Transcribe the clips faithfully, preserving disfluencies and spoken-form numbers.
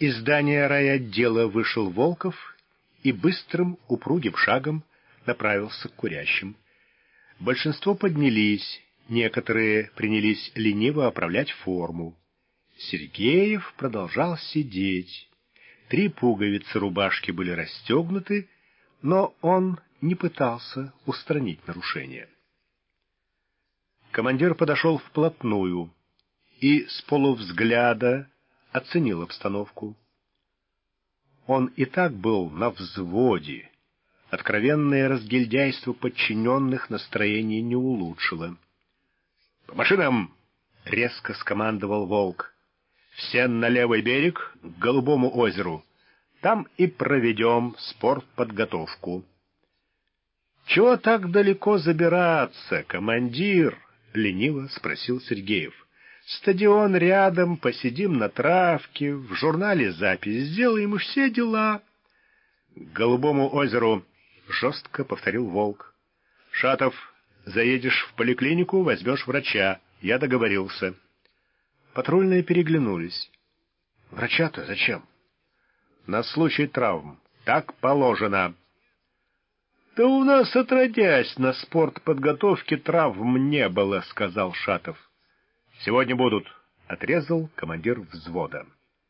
Из здания райотдела вышел Волков и быстрым, упругим шагом направился к курящим. Большинство поднялись, некоторые принялись лениво оправлять форму. Сергеев продолжал сидеть. Три пуговицы рубашки были расстегнуты, но он не пытался устранить нарушение. Командир подошел вплотную и с полувзгляда оценил обстановку. Он и так был на взводе. Откровенное разгильдяйство подчиненных настроение не улучшило. — По машинам! — резко скомандовал Волк. — Все на левый берег, к Голубому озеру. Там и проведем спортподготовку. — Чего так далеко забираться, командир? — лениво спросил Сергеев. — Стадион рядом, посидим на травке, в журнале запись сделаем и все дела. — К Голубому озеру! — жестко повторил Волк. — Шатов, заедешь в поликлинику, возьмешь врача. Я договорился. Патрульные переглянулись. — Врача-то зачем? — На случай травм. Так положено. — Да у нас, отродясь, на спортподготовке травм не было, — сказал Шатов. — Сегодня будут, — отрезал командир взвода.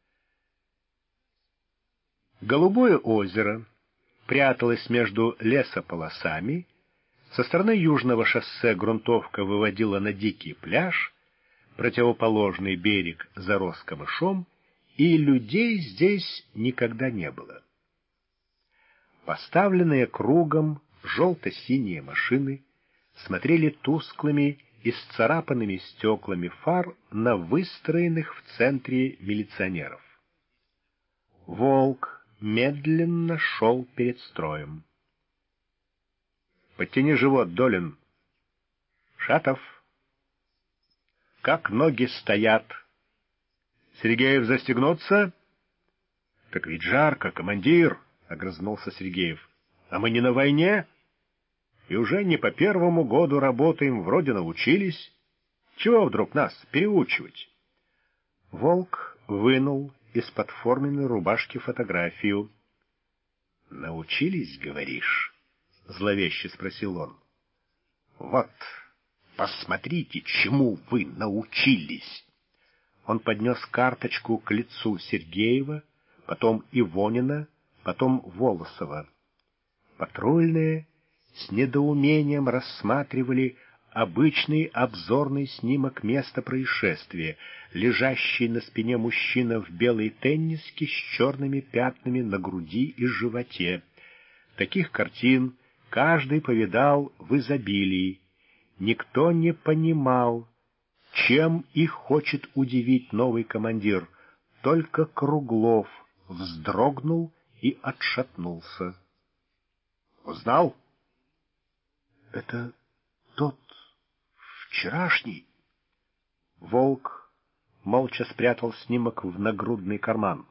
Голубое озеро пряталось между лесополосами. Со стороны южного шоссе грунтовка выводила на дикий пляж, противоположный берег зарос камышом, и людей здесь никогда не было. Поставленные кругом желто-синие машины смотрели тусклыми и сцарапанными стеклами фар на выстроенных в центре милиционеров. Волк медленно шел перед строем. — Подтяни живот, Долин. — Шатов. — Как ноги стоят? — Сергеев, застегнуться? — Так ведь жарко, командир, — огрызнулся Сергеев. — А мы не на войне? И уже не по первому году работаем, вроде научились. Чего вдруг нас переучивать? Волк вынул из-под форменной рубашки фотографию. — Научились, говоришь? — зловеще спросил он. — Вот, посмотрите, чему вы научились. Он поднес карточку к лицу Сергеева, потом Ивонина, потом Волосова. Патрульные с недоумением рассматривали обычный обзорный снимок места происшествия, лежащий на спине мужчина в белой тенниске с черными пятнами на груди и животе. Таких картин каждый повидал в изобилии. Никто не понимал, чем их хочет удивить новый командир. Только Круглов вздрогнул и отшатнулся. — Узнал? — Это тот вчерашний. Волк молча спрятал снимок в нагрудный карман.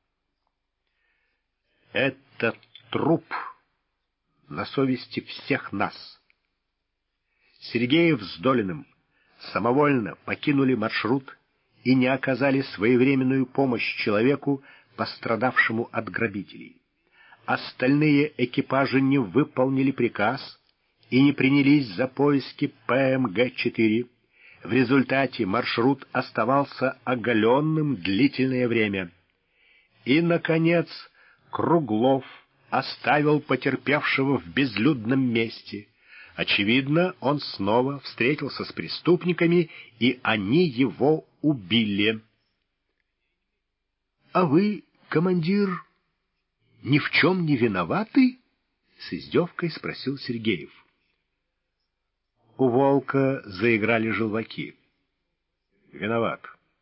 — Это труп на совести всех нас. Сергеев с Долиным самовольно покинули маршрут и не оказали своевременную помощь человеку, пострадавшему от грабителей. Остальные экипажи не выполнили приказ и не принялись за поиски Пэ Эм Гэ четыре. В результате маршрут оставался оголенным длительное время. И, наконец, Круглов оставил потерпевшего в безлюдном месте. Очевидно, он снова встретился с преступниками, и они его убили. — А вы, командир, ни в чем не виноваты? — с издевкой спросил Сергеев. У Волка заиграли желваки. — Виноват.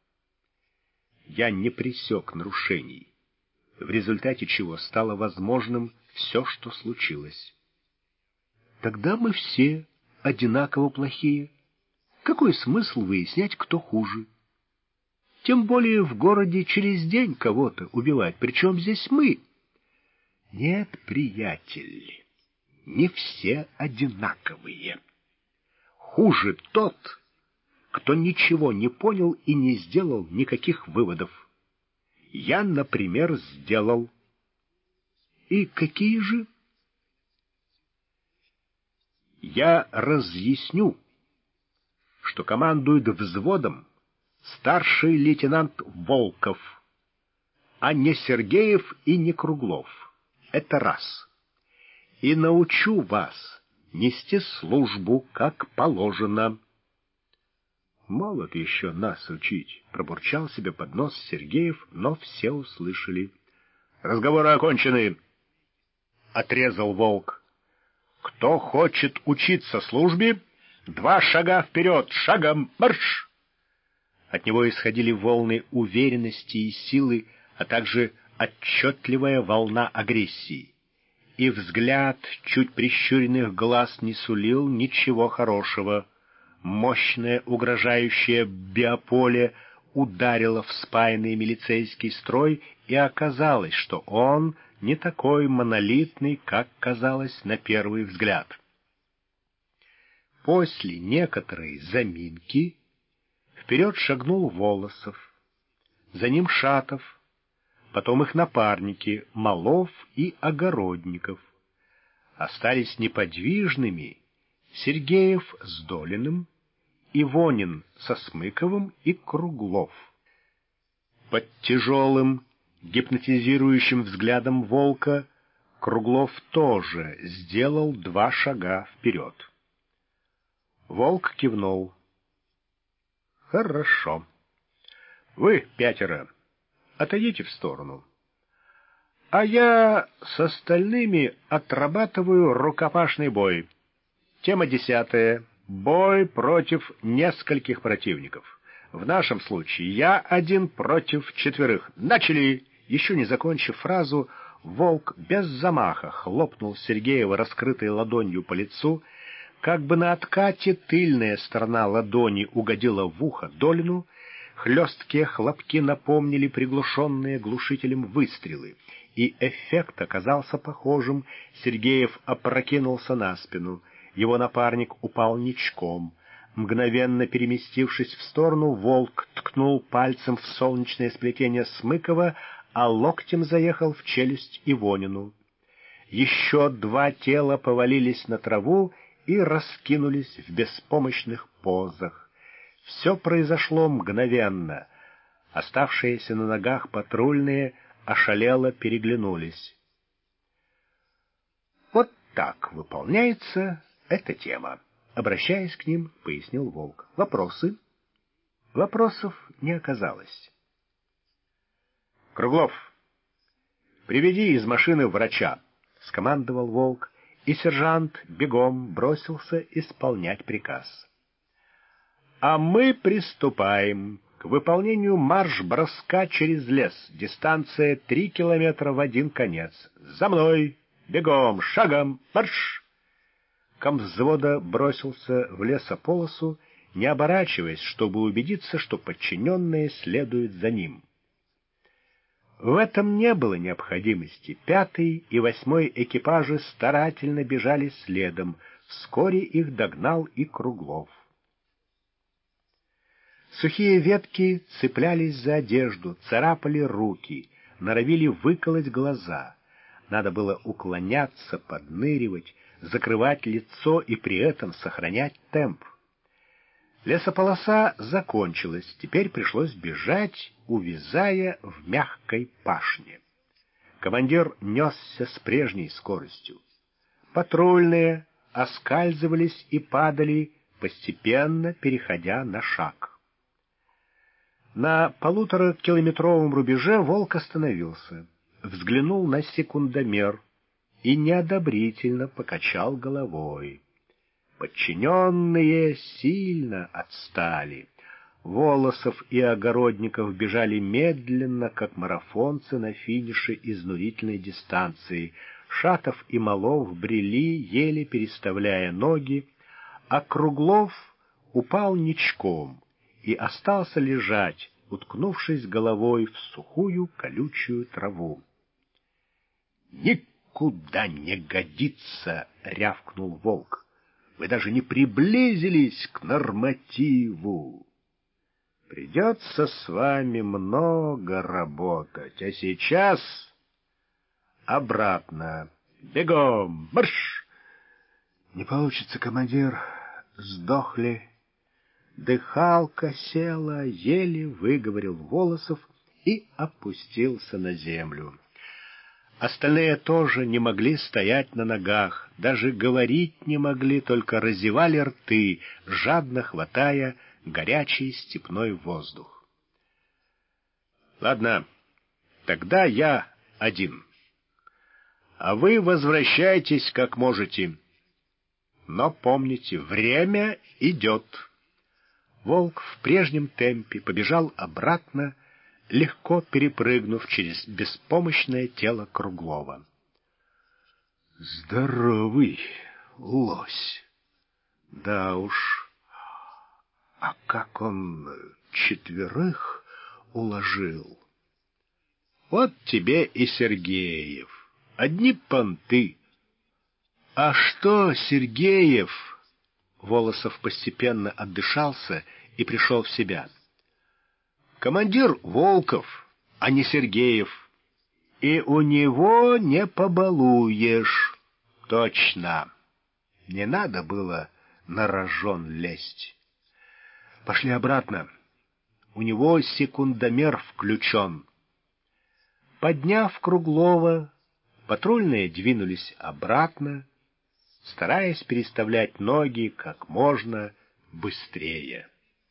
Я не пресек нарушений, в результате чего стало возможным все, что случилось. Тогда мы все одинаково плохие. Какой смысл выяснять, кто хуже? Тем более в городе через день кого-то убивать. Причем здесь мы? Нет, приятель, не все одинаковые. Хуже тот, кто ничего не понял и не сделал никаких выводов. я, например, сделал. И какие же? Я разъясню, что командует взводом старший лейтенант Волков, а не Сергеев и не Круглов. Это раз. И научу вас нести службу, как положено. Молод еще нас учить, пробурчал себе под нос Сергеев, но все услышали. Разговоры окончены, отрезал Волк. Кто хочет учиться службе, два шага вперед, шагом марш! От него исходили волны уверенности и силы, а также отчетливая волна агрессии. И взгляд чуть прищуренных глаз не сулил ничего хорошего. Мощное угрожающее биополе ударило в спаянный милицейский строй, и оказалось, что он не такой монолитный, как казалось на первый взгляд. После некоторой заминки вперед шагнул Волосов, за ним Шатов, потом их напарники Малов и Огородников. Остались неподвижными Сергеев с Долиным, Ивонин со Смыковым и Круглов. Под тяжелым, гипнотизирующим взглядом Волка Круглов тоже сделал два шага вперед. Волк кивнул. «Хорошо. Вы, пятеро, отойдите в сторону. А я с остальными отрабатываю рукопашный бой. Тема десятая. Бой против нескольких противников. В нашем случае я один против четверых. Начали!» Еще не закончив фразу, Волк без замаха хлопнул Сергеева раскрытой ладонью по лицу. Как бы на откате тыльная сторона ладони угодила в ухо Долину, хлесткие хлопки напомнили приглушенные глушителем выстрелы, и эффект оказался похожим. Сергеев опрокинулся на спину. Его напарник упал ничком. Мгновенно переместившись в сторону, Волк ткнул пальцем в солнечное сплетение Смыкова, а локтем заехал в челюсть Ивонину. Еще два тела повалились на траву и раскинулись в беспомощных позах. Все произошло мгновенно. Оставшиеся на ногах патрульные ошалело переглянулись. «Вот так выполняется эта тема», — обращаясь к ним, пояснил Волк. «Вопросы?» Вопросов не оказалось. «Круглов, приведи из машины врача», — скомандовал Волк, и сержант бегом бросился исполнять приказ. «А мы приступаем к выполнению марш-броска через лес. Дистанция три километра в один конец. За мной! Бегом! Шагом! Марш!» Комвзвода бросился в лесополосу, не оборачиваясь, чтобы убедиться, что подчиненные следуют за ним. В этом не было необходимости. Пятый и восьмой экипажи старательно бежали следом. Вскоре их догнал и Круглов. Сухие ветки цеплялись за одежду, царапали руки, норовили выколоть глаза. Надо было уклоняться, подныривать, закрывать лицо и при этом сохранять темп. Лесополоса закончилась, теперь пришлось бежать, увязая в мягкой пашне. Командир несся с прежней скоростью. Патрульные оскальзывались и падали, постепенно переходя на шаг. На полуторакилометровом рубеже Волк остановился, взглянул на секундомер и неодобрительно покачал головой. Подчиненные сильно отстали. Волосов и Огородников бежали медленно, как марафонцы на финише изнурительной дистанции. Шатов и Малов брели, еле переставляя ноги, а Круглов упал ничком и остался лежать, уткнувшись головой в сухую колючую траву. «Никуда не годится!» — рявкнул Волк. «Вы даже не приблизились к нормативу!» Придется с вами много работать, а сейчас обратно. Бегом, марш! Не получится, командир, сдохли. Дыхалка села, еле выговорил Волосов и опустился на землю. Остальные тоже не могли стоять на ногах, даже говорить не могли, только разевали рты, жадно хватая горячий степной воздух. Ладно, тогда я один. А вы возвращайтесь как можете. Но помните, время идет. Волк в прежнем темпе побежал обратно, легко перепрыгнув через беспомощное тело Круглова. Здоровый лось. Да уж. А как он четверых уложил? Вот тебе и Сергеев. Одни понты. А что, Сергеев? Волосов постепенно отдышался и пришел в себя. Командир Волков, а не Сергеев. И у него не побалуешь. Точно. Не надо было на рожон лезть. Пошли обратно. У него секундомер включен. Подняв Круглова, патрульные двинулись обратно, стараясь переставлять ноги как можно быстрее.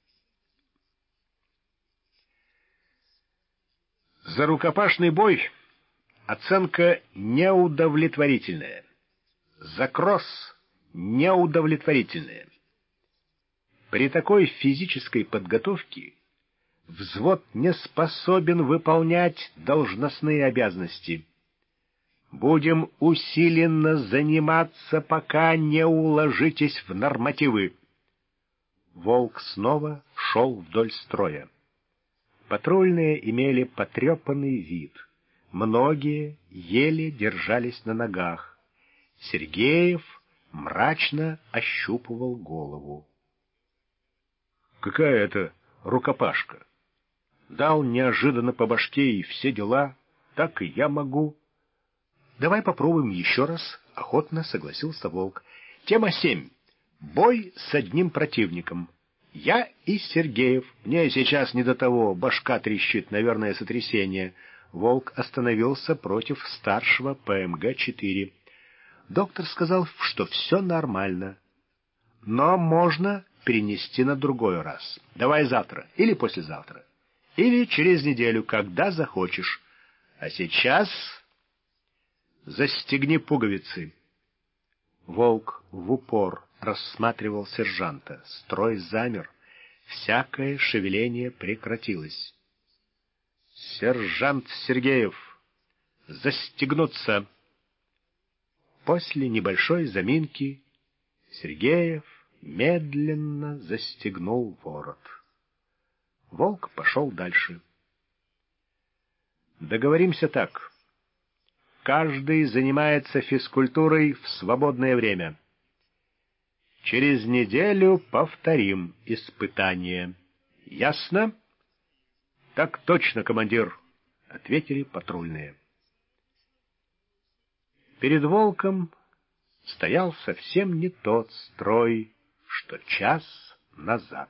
За рукопашный бой оценка неудовлетворительная. За кросс неудовлетворительная. При такой физической подготовке взвод не способен выполнять должностные обязанности. Будем усиленно заниматься, пока не уложитесь в нормативы. Волк снова шел вдоль строя. Патрульные имели потрепанный вид. Многие еле держались на ногах. Сергеев мрачно ощупывал голову. Какая это рукопашка? Дал неожиданно по башке и все дела, так и я могу. Давай попробуем еще раз, охотно согласился Волк. Тема семь. Бой с одним противником. Я и Сергеев. Мне сейчас не до того, башка трещит, наверное, сотрясение. Волк остановился против старшего Пэ Эм Гэ четыре. Доктор сказал, что все нормально. Но можно перенести на другой раз. Давай завтра или послезавтра. Или через неделю, когда захочешь. А сейчас застегни пуговицы. Волк в упор рассматривал сержанта. Строй замер. Всякое шевеление прекратилось. Сержант Сергеев, застегнуться. После небольшой заминки Сергеев медленно застегнул ворот. Волк пошел дальше. Договоримся так. Каждый занимается физкультурой в свободное время. Через неделю повторим испытание. Ясно? Так точно, командир, ответили патрульные. Перед Волком стоял совсем не тот строй, что час назад.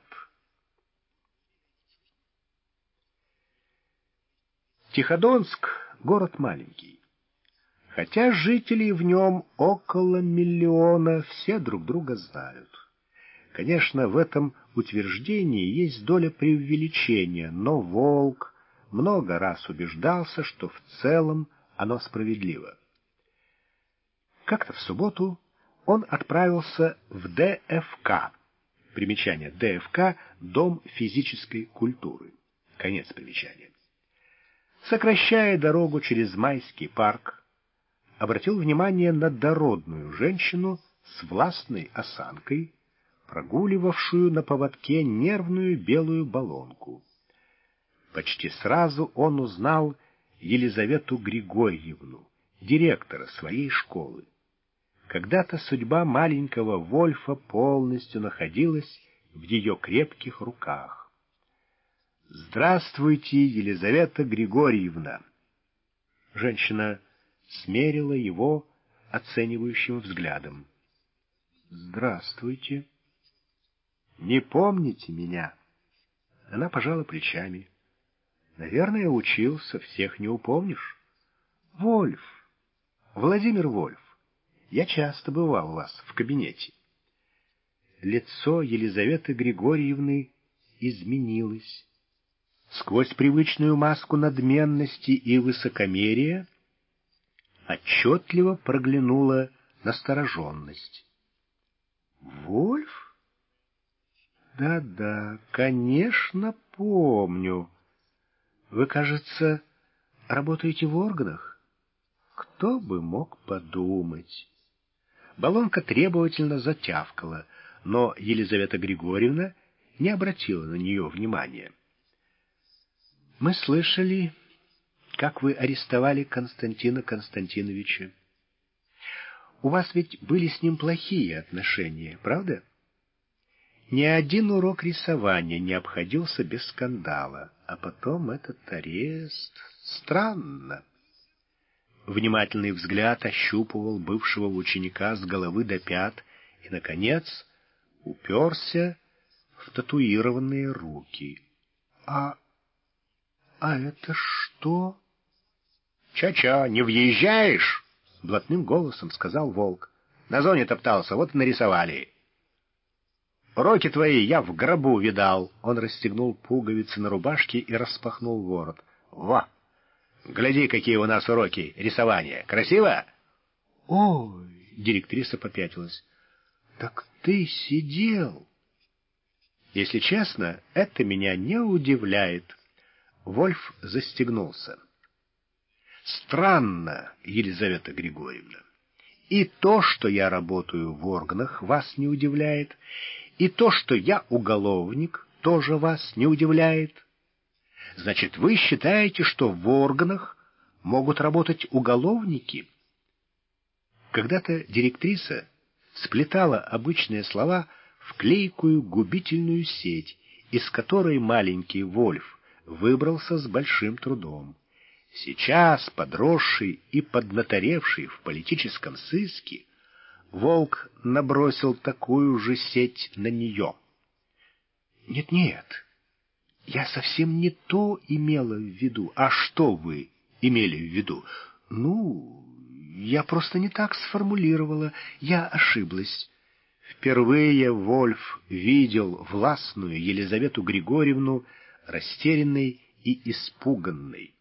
Тиходонск — город маленький. Хотя жителей в нем около миллиона, все друг друга знают. Конечно, в этом утверждении есть доля преувеличения, но Волк много раз убеждался, что в целом оно справедливо. Как-то в субботу он отправился в Дэ Эф Ка. Примечание: Дэ Эф Ка — Дом физической культуры. Конец примечания. Сокращая дорогу через Майский парк, обратил внимание на дородную женщину с властной осанкой, прогуливавшую на поводке нервную белую баллонку. Почти сразу он узнал Елизавету Григорьевну, директора своей школы. Когда-то судьба маленького Вольфа полностью находилась в ее крепких руках. Здравствуйте, Елизавета Григорьевна. Женщина смерила его оценивающим взглядом. Здравствуйте. Не помните меня? Она пожала плечами. Наверное, учился, всех не упомнишь. Вольф. Владимир Вольф. Я часто бывал у вас в кабинете. Лицо Елизаветы Григорьевны изменилось. Сквозь привычную маску надменности и высокомерия отчетливо проглянула настороженность. Вольф? Да-да, конечно, помню. Вы, кажется, работаете в органах? Кто бы мог подумать? Баллонка требовательно затявкала, но Елизавета Григорьевна не обратила на нее внимания. Мы слышали, как вы арестовали Константина Константиновича. У вас ведь были с ним плохие отношения, правда? Ни один урок рисования не обходился без скандала, а потом этот арест. Странно. Внимательный взгляд ощупывал бывшего ученика с головы до пят и, наконец, уперся в татуированные руки. А... а это что? Ча-ча, не въезжаешь? Блатным голосом сказал Волк. На зоне топтался, вот и нарисовали. Уроки твои я в гробу видал. Он расстегнул пуговицы на рубашке и распахнул ворот. Во! Гляди, какие у нас уроки рисования. Красиво? Ой, директриса попятилась. Так ты сидел. Если честно, это меня не удивляет. Вольф застегнулся. Странно, Елизавета Григорьевна. И то, что я работаю в органах, вас не удивляет, и то, что я уголовник, тоже вас не удивляет. Значит, вы считаете, что в органах могут работать уголовники? Когда-то директриса сплетала обычные слова в клейкую губительную сеть, из которой маленький Вольф выбрался с большим трудом. Сейчас, подросший и поднаторевший в политическом сыске, Волк набросил такую же сеть на нее. Нет-нет, я совсем не то имела в виду. А что вы имели в виду? Ну, я просто не так сформулировала. Я ошиблась. Впервые Вольф видел властную Елизавету Григорьевну растерянной и испуганной.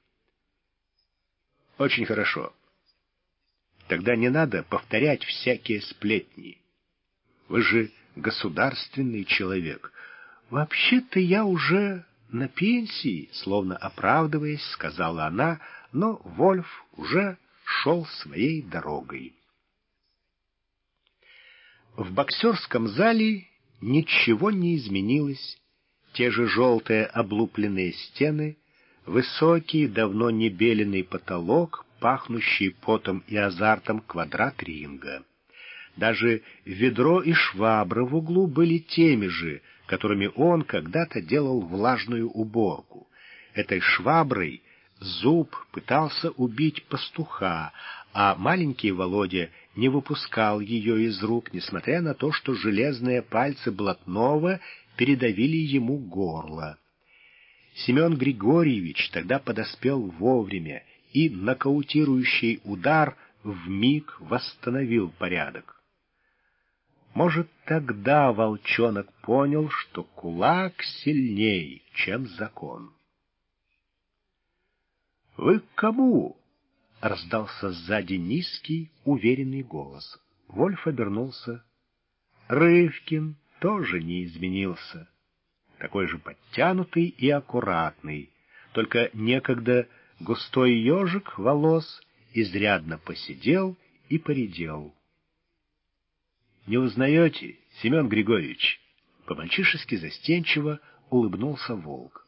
Очень хорошо. Тогда не надо повторять всякие сплетни. Вы же государственный человек. Вообще-то я уже на пенсии, словно оправдываясь, сказала она, но Вольф уже шел своей дорогой. В боксерском зале ничего не изменилось. Те же желтые облупленные стены, высокий, давно не беленый потолок, пахнущий потом и азартом квадрат ринга. Даже ведро и швабра в углу были теми же, которыми он когда-то делал влажную уборку. Этой шваброй Зуб пытался убить пастуха, а маленький Володя не выпускал ее из рук, несмотря на то, что железные пальцы блатного передавили ему горло. Семен Григорьевич тогда подоспел вовремя, и нокаутирующий удар вмиг восстановил порядок. Может, тогда волчонок понял, что кулак сильней, чем закон. — Вы к кому? — раздался сзади низкий, уверенный голос. Вольф обернулся. Рывкин тоже не изменился. Такой же подтянутый и аккуратный, только некогда густой ежик волос изрядно поседел и поредел. — Не узнаете, Семен Григорьевич? — по-мальчишески застенчиво улыбнулся Волк.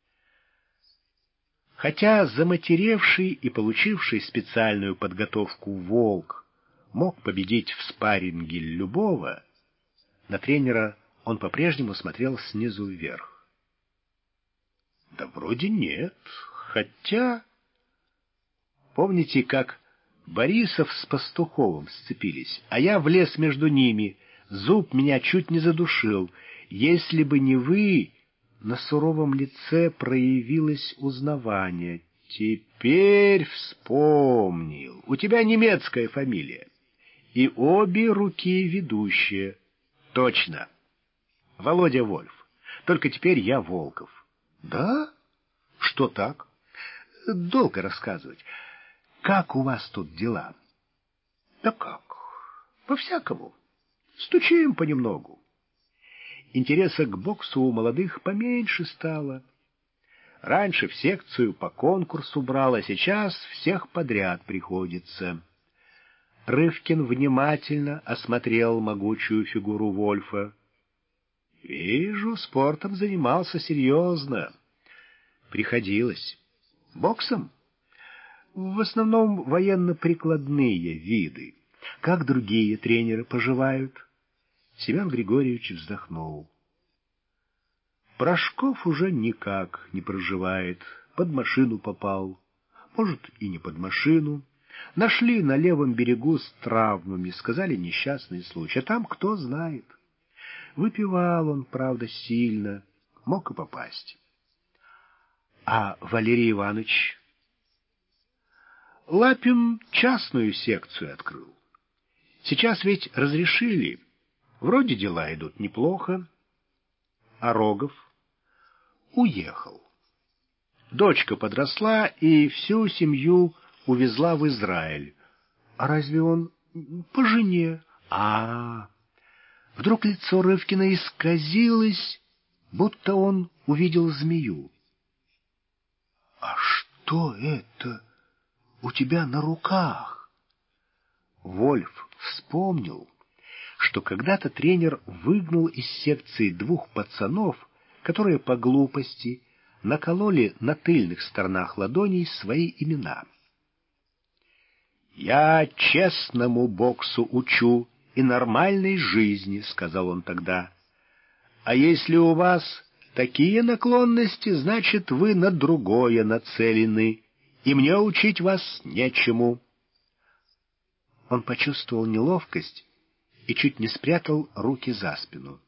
Хотя заматеревший и получивший специальную подготовку Волк мог победить в спарринге любого, на тренера он по-прежнему смотрел снизу вверх. Да вроде нет, хотя... Помните, как Борисов с Пастуховым сцепились, а я влез между ними, зуб меня чуть не задушил. Если бы не вы, на суровом лице проявилось узнавание. Теперь вспомнил. У тебя немецкая фамилия. И обе руки ведущие. Точно. Володя Вольф. Только теперь я Волков. Да? Что так? Долго рассказывать. Как у вас тут дела? Да как? По-всякому. Стучим понемногу. Интереса к боксу у молодых поменьше стало. Раньше в секцию по конкурсу брал, а сейчас всех подряд приходится. Рывкин внимательно осмотрел могучую фигуру Вольфа. Вижу, спортом занимался серьезно. Приходилось. Боксом? В основном военно-прикладные виды. Как другие тренеры поживают? Семен Григорьевич вздохнул. Порошков уже никак не проживает. Под машину попал. Может, и не под машину. Нашли на левом берегу с травмами. Сказали, несчастный случай. А там кто знает. Выпивал он, правда, сильно. Мог и попасть. А Валерий Иванович... Лапин частную секцию открыл. Сейчас ведь разрешили. Вроде дела идут неплохо. А Рогов уехал. Дочка подросла и всю семью увезла в Израиль. А разве он по жене? А, вдруг лицо Рывкина исказилось, будто он увидел змею. А что это у тебя на руках? Вольф вспомнил, что когда-то тренер выгнал из секции двух пацанов, которые по глупости накололи на тыльных сторонах ладоней свои имена. «Я честному боксу учу и нормальной жизни», — сказал он тогда. «А если у вас такие наклонности, значит, вы на другое нацелены, и мне учить вас нечему». Он почувствовал неловкость и чуть не спрятал руки за спину.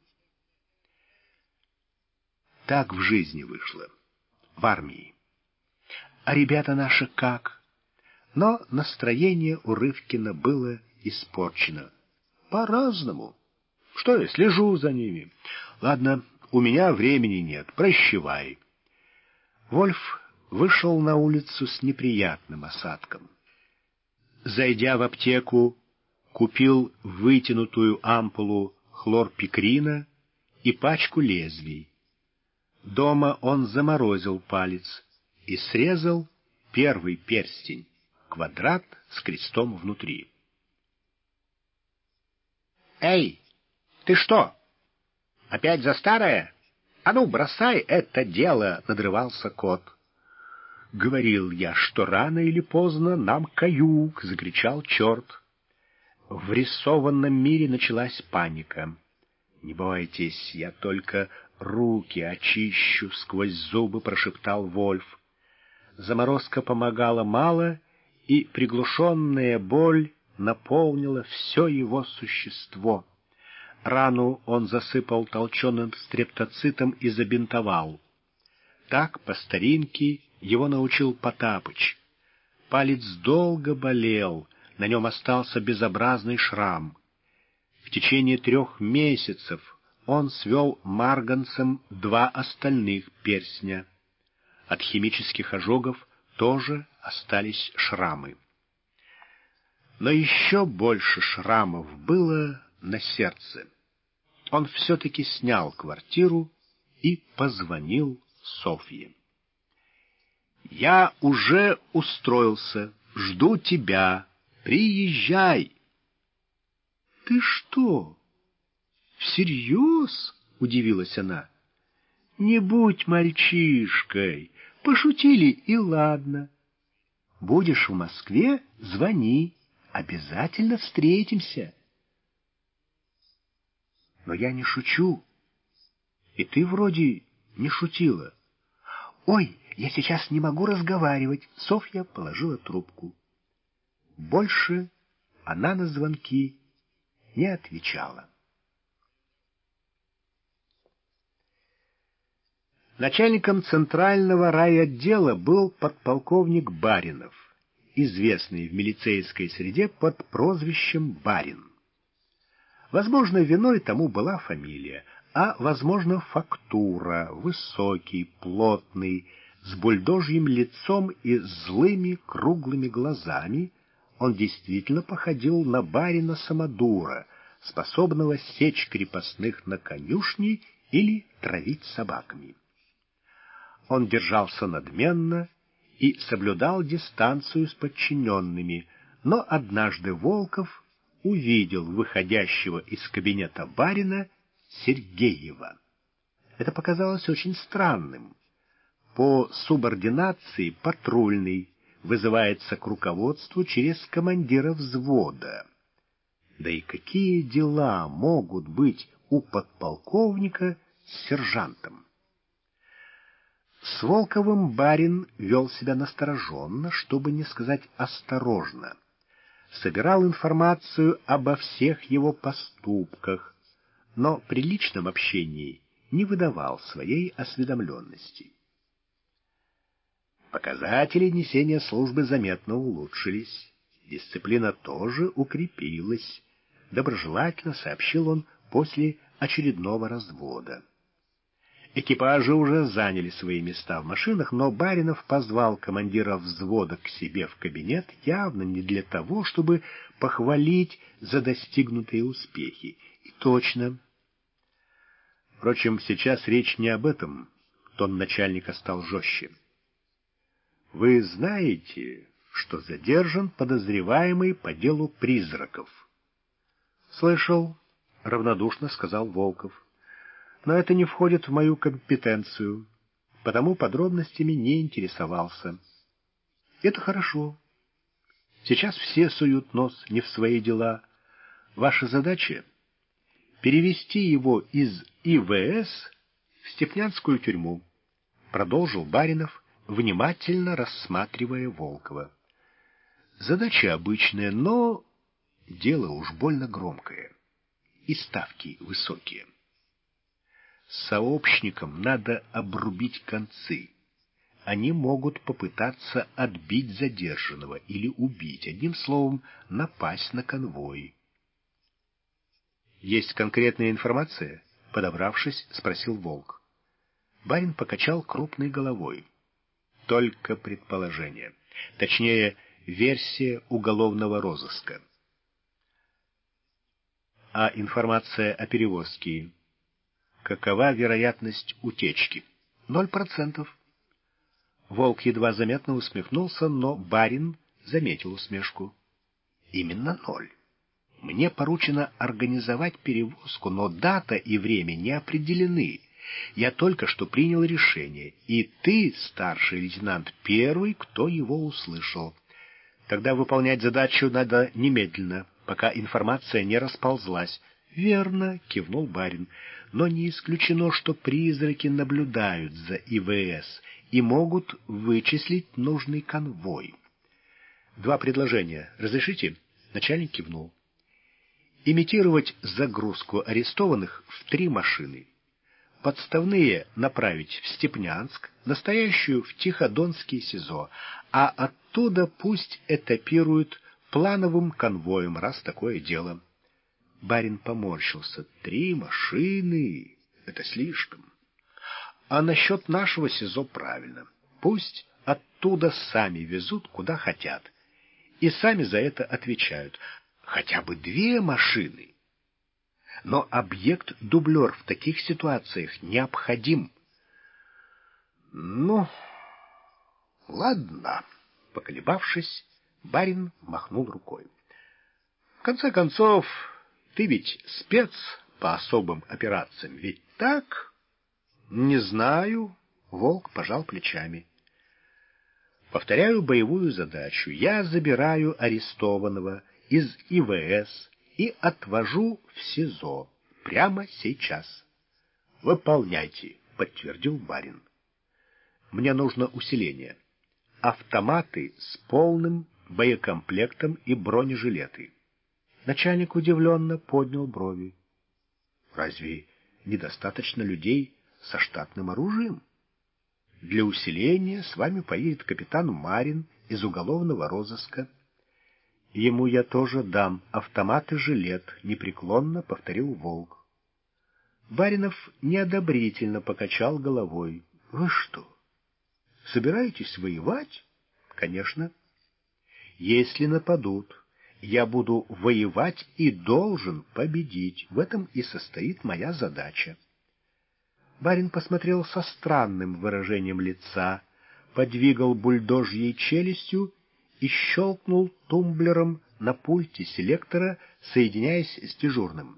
Так в жизни вышло, в армии. А ребята наши как? Но настроение у Рывкина было испорчено. По-разному. Что я слежу за ними? Ладно, у меня времени нет, прощавай. Вольф вышел на улицу с неприятным осадком. Зайдя в аптеку, купил вытянутую ампулу хлорпикрина и пачку лезвий. Дома он заморозил палец и срезал первый перстень, квадрат с крестом внутри. «Эй, ты что, опять за старое? А ну, бросай это дело!» — надрывался кот. «Говорил я, что рано или поздно нам каюк!» — закричал черт. В рисованном мире началась паника. «Не бойтесь, я только руки очищу!» — сквозь зубы прошептал Вольф. Заморозка помогала мало, и приглушенная боль наполнила все его существо. Рану он засыпал толченым стрептоцитом и забинтовал. Так, по старинке, его научил Потапыч. Палец долго болел, на нем остался безобразный шрам. В течение трех месяцев он свел марганцем два остальных перстня. От химических ожогов тоже остались шрамы. Но еще больше шрамов было на сердце. Он все-таки снял квартиру и позвонил Софье. «Я уже устроился, жду тебя. Приезжай!» «Ты что, всерьез?» — удивилась она. «Не будь мальчишкой, пошутили и ладно. Будешь в Москве — звони, обязательно встретимся». «Но я не шучу, и ты вроде не шутила». «Ой, я сейчас не могу разговаривать!» Софья положила трубку. Больше она на звонки не отвечала. Начальником центрального райотдела был подполковник Баринов, известный в милицейской среде под прозвищем Барин. Возможно, виной тому была фамилия, а, возможно, фактура, высокий, плотный, с бульдожьим лицом и злыми круглыми глазами, он действительно походил на барина-самодура, способного сечь крепостных на конюшне или травить собаками. Он держался надменно и соблюдал дистанцию с подчиненными, но однажды Волков увидел выходящего из кабинета барина Сергеева. Это показалось очень странным. По субординации патрульный вызывается к руководству через командира взвода. Да и какие дела могут быть у подполковника с сержантом? С Волковым барин вел себя настороженно, чтобы не сказать осторожно. Собирал информацию обо всех его поступках, но при личном общении не выдавал своей осведомленности. Показатели несения службы заметно улучшились, дисциплина тоже укрепилась, доброжелательно сообщил он после очередного развода. Экипажи уже заняли свои места в машинах, но Баринов позвал командира взвода к себе в кабинет явно не для того, чтобы похвалить за достигнутые успехи. И точно. Впрочем, сейчас речь не об этом, тон начальника стал жестче. Вы знаете, что задержан подозреваемый по делу призраков? Слышал, равнодушно сказал Волков. Но это не входит в мою компетенцию, потому подробностями не интересовался. Это хорошо. Сейчас все суют нос не в свои дела. Ваша задача — перевести его из И В С в Степнянскую тюрьму, продолжил Баринов, внимательно рассматривая Волкова. Задача обычная, но дело уж больно громкое, и ставки высокие. Сообщникам надо обрубить концы. Они могут попытаться отбить задержанного или убить, одним словом, напасть на конвой. «Есть конкретная информация?» — подобравшись, спросил Волк. Барин покачал крупной головой. «Только предположение. Точнее, версия уголовного розыска». «А информация о перевозке? Какова вероятность утечки?» «Ноль процентов». Волк едва заметно усмехнулся, но барин заметил усмешку. «Именно ноль. Мне поручено организовать перевозку, но дата и время не определены. Я только что принял решение, и ты, старший лейтенант, первый, кто его услышал. Тогда выполнять задачу надо немедленно, пока информация не расползлась». «Верно», — кивнул барин, — «но не исключено, что призраки наблюдают за И В С и могут вычислить нужный конвой». «Два предложения. Разрешите?» — начальник кивнул. «Имитировать загрузку арестованных в три машины. Подставные направить в Степнянск, настоящую в Тиходонский СИЗО, а оттуда пусть этапируют плановым конвоем, раз такое дело». Барин поморщился. «Три машины — это слишком. А насчет нашего СИЗО правильно. Пусть оттуда сами везут, куда хотят. И сами за это отвечают. Хотя бы две машины. Но объект-дублер в таких ситуациях необходим». «Ну, ладно», — поколебавшись, барин махнул рукой. «В конце концов, ты ведь спец по особым операциям, ведь так?» «Не знаю», — Волк пожал плечами. «Повторяю боевую задачу. Я забираю арестованного из И В С и отвожу в СИЗО прямо сейчас». «Выполняйте», — подтвердил барин. Мне нужно усиление. Автоматы с полным боекомплектом и бронежилеты. Начальник удивленно поднял брови. Разве недостаточно людей со штатным оружием? Для усиления с вами поедет капитан Марин из уголовного розыска. Ему я тоже дам автомат и жилет, непреклонно повторил Волк. Баринов неодобрительно покачал головой. Вы что, собираетесь воевать? Конечно. Если нападут, я буду воевать и должен победить. В этом и состоит моя задача. Барин посмотрел со странным выражением лица, подвигал бульдожьей челюстью и щелкнул тумблером на пульте селектора, соединяясь с дежурным.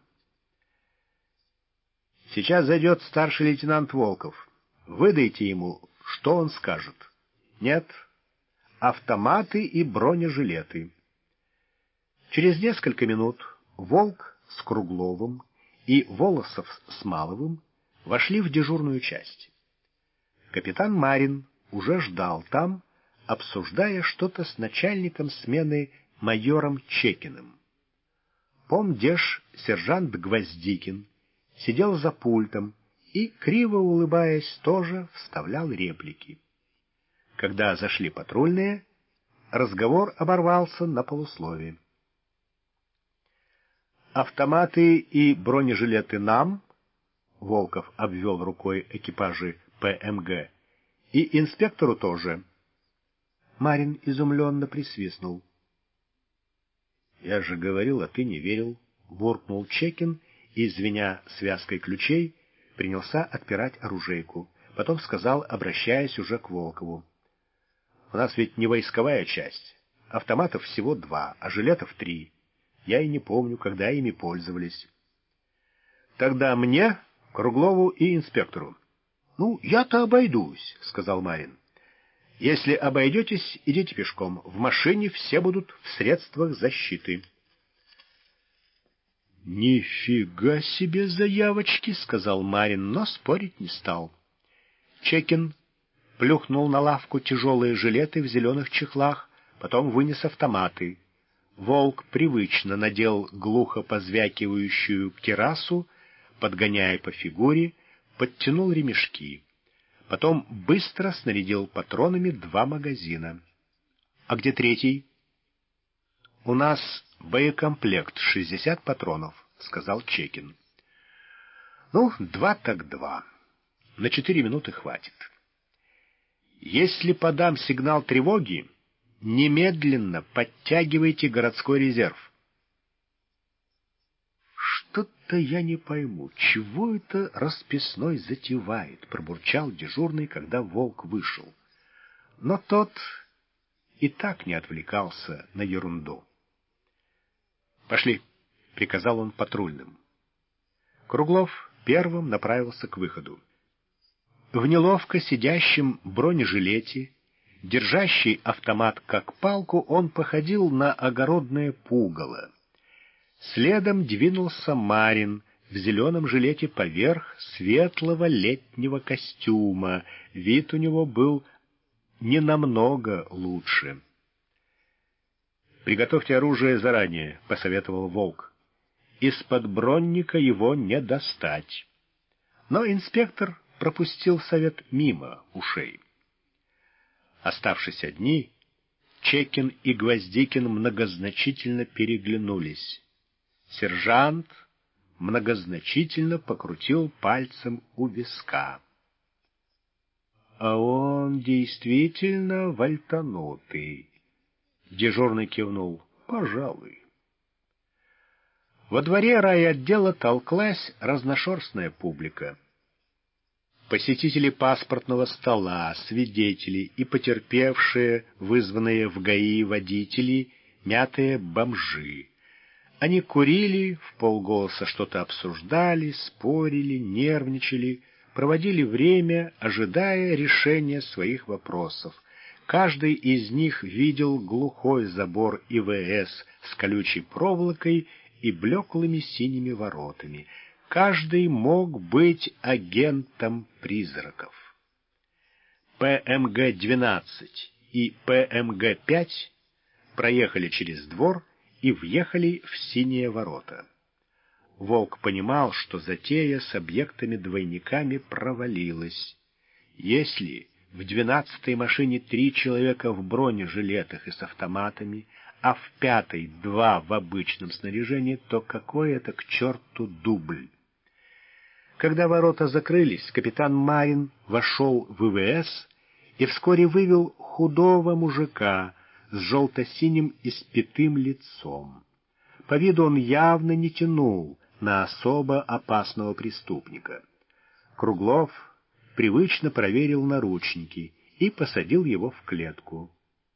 Сейчас зайдет старший лейтенант Волков. Выдайте ему, что он скажет. Нет, автоматы и бронежилеты. Через несколько минут Волк с Кругловым и Волосов с Маловым вошли в дежурную часть. Капитан Марин уже ждал там, обсуждая что-то с начальником смены майором Чекиным. Помдеж сержант Гвоздикин сидел за пультом и, криво улыбаясь, тоже вставлял реплики. Когда зашли патрульные, разговор оборвался на полуслове. «Автоматы и бронежилеты нам», — Волков обвел рукой экипажи ПМГ, — «и инспектору тоже». Марин изумленно присвистнул. «Я же говорил, а ты не верил», — буркнул Чекин и, звеня связкой ключей, принялся отпирать оружейку. Потом сказал, обращаясь уже к Волкову. «У нас ведь не войсковая часть. Автоматов всего два, а жилетов три. Я и не помню, когда ими пользовались». «Тогда мне, Круглову и инспектору». «Ну, я-то обойдусь», — сказал Марин. «Если обойдетесь, идите пешком. В машине все будут в средствах защиты». «Нифига себе заявочки», — сказал Марин, но спорить не стал. Чекин плюхнул на лавку тяжелые жилеты в зеленых чехлах, потом вынес автоматы. Волк привычно надел глухо позвякивающую кирасу, подгоняя по фигуре, подтянул ремешки. Потом быстро снарядил патронами два магазина. «А где третий?» «У нас боекомплект шестьдесят патронов», — сказал Чекин. «Ну, два так два. На четыре минуты хватит. Если подам сигнал тревоги, немедленно подтягивайте городской резерв». «Что-то я не пойму, чего это расписной затевает», — пробурчал дежурный, когда Волк вышел. Но тот и так не отвлекался на ерунду. «Пошли», — приказал он патрульным. Круглов первым направился к выходу. В неловко сидящем бронежилете, держащий автомат как палку, он походил на огородное пугало. Следом двинулся Марин в зеленом жилете поверх светлого летнего костюма. Вид у него был не намного лучше. «Приготовьте оружие заранее», — посоветовал Волк. «Из-под бронника его не достать». Но инспектор пропустил совет мимо ушей. Оставшись одни, Чекин и Гвоздикин многозначительно переглянулись. Сержант многозначительно покрутил пальцем у виска. «А он действительно вальтанутый», — дежурный кивнул. «Пожалуй». Во дворе райотдела толклась разношерстная публика. Посетители паспортного стола, свидетели и потерпевшие, вызванные в ГАИ водители, мятые бомжи. Они курили, вполголоса что-то обсуждали, спорили, нервничали, проводили время, ожидая решения своих вопросов. Каждый из них видел глухой забор ИВС с колючей проволокой и блеклыми синими воротами. Каждый мог быть агентом призраков. П М Г двенадцать и П М Г пять проехали через двор и въехали в синие ворота. Волк понимал, что затея с объектами-двойниками провалилась. Если в двенадцатой машине три человека в бронежилетах и с автоматами, а в пятой два в обычном снаряжении, то какой это к черту дубль? Когда ворота закрылись, капитан Марин вошел в В В С и вскоре вывел худого мужика с желто-синим испятым лицом. По виду он явно не тянул на особо опасного преступника. Круглов привычно проверил наручники и посадил его в клетку.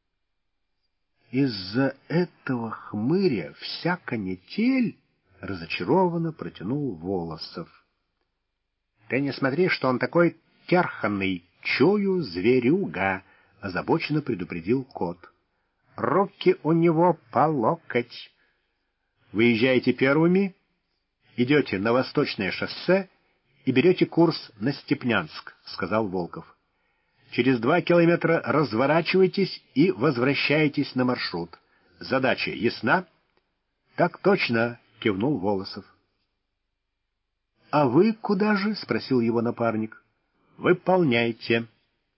«Из-за этого хмыря вся канитель?» — разочарованно протянул Волосов. «Ты не смотри, что он такой терханный, чую зверюга», — озабоченно предупредил кот. «Руки у него по локоть. Выезжаете первыми, идете на Восточное шоссе и берете курс на Степнянск», — сказал Волков. «Через два километра разворачивайтесь и возвращайтесь на маршрут. Задача ясна?» «Так точно», — кивнул Волосов. «А вы куда же?» — спросил его напарник. «Выполняйте».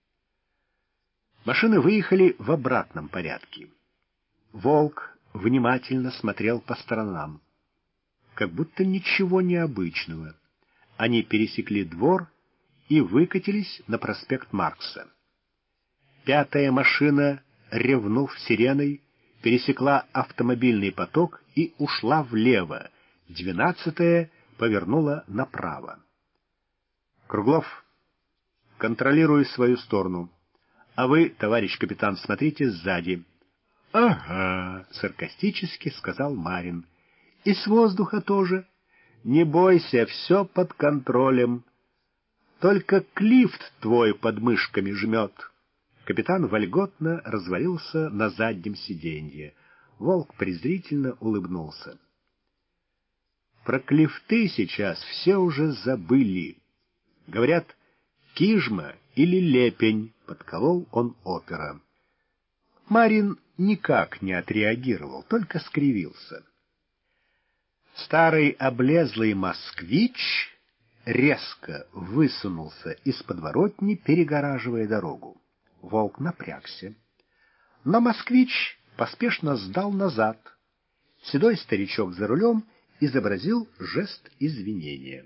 Машины выехали в обратном порядке. Волк внимательно смотрел по сторонам. Как будто ничего необычного. Они пересекли двор и выкатились на проспект Маркса. Пятая машина, ревнув сиреной, пересекла автомобильный поток и ушла влево. Двенадцатая повернула направо. «Круглов, контролируй свою сторону. А вы, товарищ капитан, смотрите сзади». «Ага», — саркастически сказал Марин. «И с воздуха тоже. Не бойся, все под контролем. Только клифт твой под мышками жмет». Капитан вольготно развалился на заднем сиденье. Волк презрительно улыбнулся. Про клифты сейчас все уже забыли. Говорят, кижма или лепень, подколол он опера. Марин никак не отреагировал, только скривился. Старый облезлый москвич резко высунулся из подворотни, перегораживая дорогу. Волк напрягся. Но москвич поспешно сдал назад. Седой старичок за рулем изобразил жест извинения.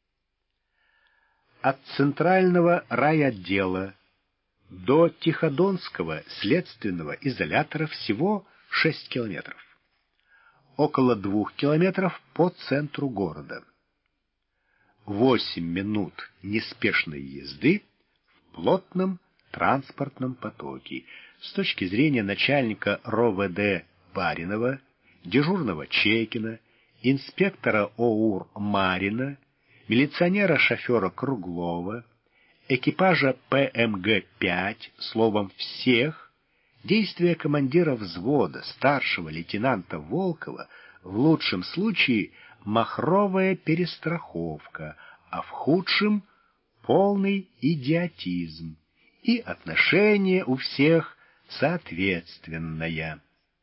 От центрального райотдела до Тиходонского следственного изолятора всего шесть километров. Около двух километров по центру города. Восемь минут неспешной езды в плотном транспортном потоке. С точки зрения начальника Р O В Д Баринова, дежурного Чекина, инспектора О У Р Марина, милиционера-шофера Круглова, экипажа П М Г пять, словом, всех, действия командира взвода старшего лейтенанта Волкова в лучшем случае махровая перестраховка, а в худшем — полный идиотизм, и отношение у всех соответственное.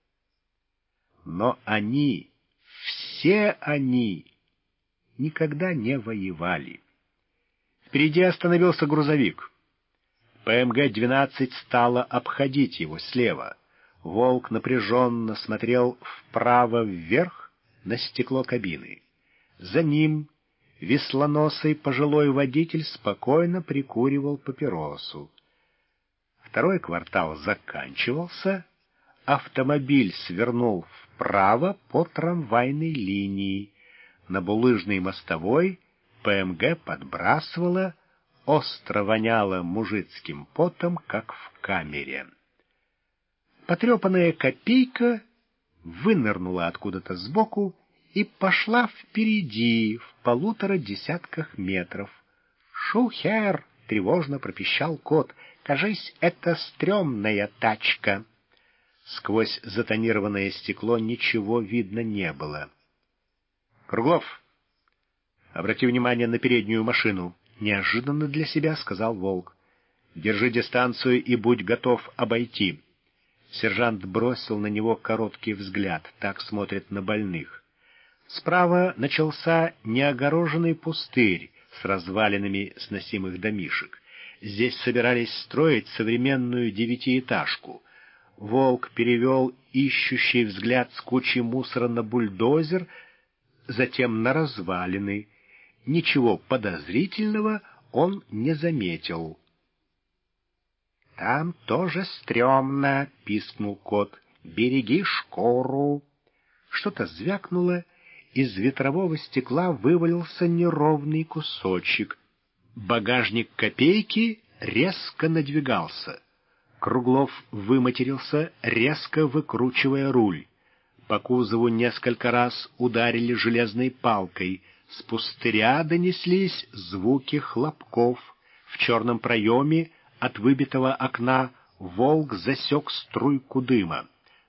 Но они, все они, никогда не воевали. Впереди остановился грузовик. П М Г двенадцать стала обходить его слева. Волк напряженно смотрел вправо вверх на стекло кабины. За ним веслоносый пожилой водитель спокойно прикуривал папиросу. Второй квартал заканчивался, автомобиль свернул вправо по трамвайной линии. На булыжной мостовой П М Г подбрасывала, остро воняло мужицким потом, как в камере. Потрепанная копейка вынырнула откуда-то сбоку и пошла впереди в полутора десятках метров. «Шухер!» — тревожно пропищал кот. «Кажись, это стрёмная тачка». Сквозь затонированное стекло ничего видно не было. «Круглов, обрати внимание на переднюю машину», — неожиданно для себя сказал Волк. Держи дистанцию и будь готов обойти». Сержант бросил на него короткий взгляд, так смотрят на больных. Справа начался неогороженный пустырь с развалинами сносимых домишек. Здесь собирались строить современную девятиэтажку. Волк перевел ищущий взгляд с кучи мусора на бульдозер, затем на развалины. Ничего подозрительного он не заметил. «Там тоже стрёмно», — пискнул кот. «Береги шкуру». Что-то звякнуло, из ветрового стекла вывалился неровный кусочек. Багажник «Копейки» резко надвигался. Круглов выматерился, резко выкручивая руль. По кузову несколько раз ударили железной палкой. С пустыря донеслись звуки хлопков. В черном проеме от выбитого окна волк засек струйку дыма.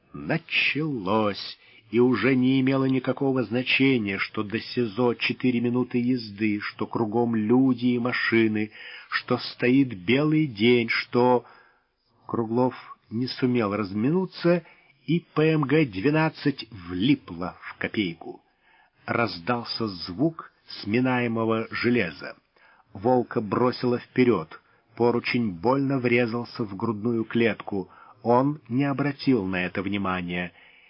Началось, и уже не имело никакого значения, что до СИЗО четыре минуты езды, что кругом люди и машины, что стоит белый день, что... Круглов не сумел разминуться, и ПМГ двенадцать влипла в Копейку. Раздался звук сминаемого железа. Волка бросило вперед. Поручень больно врезался в грудную клетку. Он не обратил на это внимания.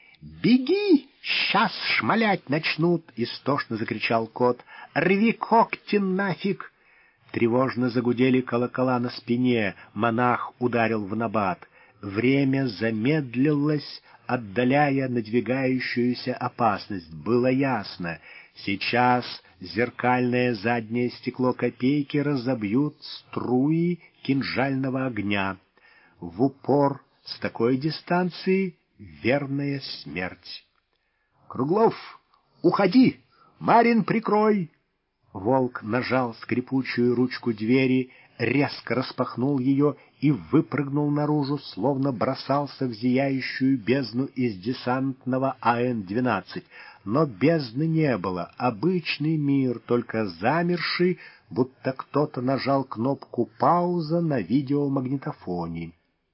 «Беги! Сейчас шмалять начнут!» — истошно закричал кот. «Рви когти нафиг!» Тревожно загудели колокола на спине. Монах ударил в набат. Время замедлилось, отдаляя надвигающуюся опасность. Было ясно. Сейчас зеркальное заднее стекло Копейки разобьют струи кинжального огня. В упор с такой дистанции верная смерть. «Круглов, уходи! Марин, прикрой!» Волк нажал скрипучую ручку двери, резко распахнул ее и выпрыгнул наружу, словно бросался в зияющую бездну из десантного А Н двенадцать. Но бездны не было, обычный мир, только замерший, будто кто-то нажал кнопку «пауза» на видеомагнитофоне.